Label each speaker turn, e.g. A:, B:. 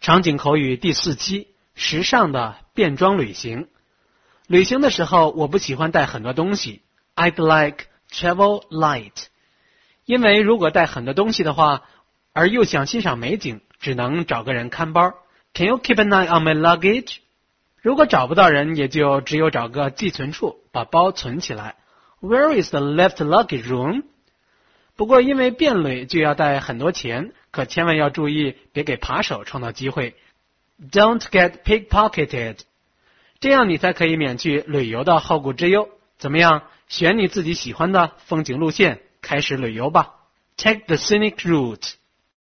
A: 场景口语第4期，时尚的便装旅行。旅行的时候，我不喜欢带很多东西。I'd like travel light。因为如果带很多东西的话，而又想欣赏美景，只能找个人看包。Can you keep an eye on my luggage？ 如果找不到人，也就只有找个寄存处，把包存起来。Where is the left luggage room？ 不过因为便旅就要带很多钱，可千万要注意，别给扒手创造机会。Don't get pickpocketed。 这样你才可以免去旅游的后顾之忧。怎么样？选你自己喜欢的风景路线，开始旅游吧。Take the scenic route。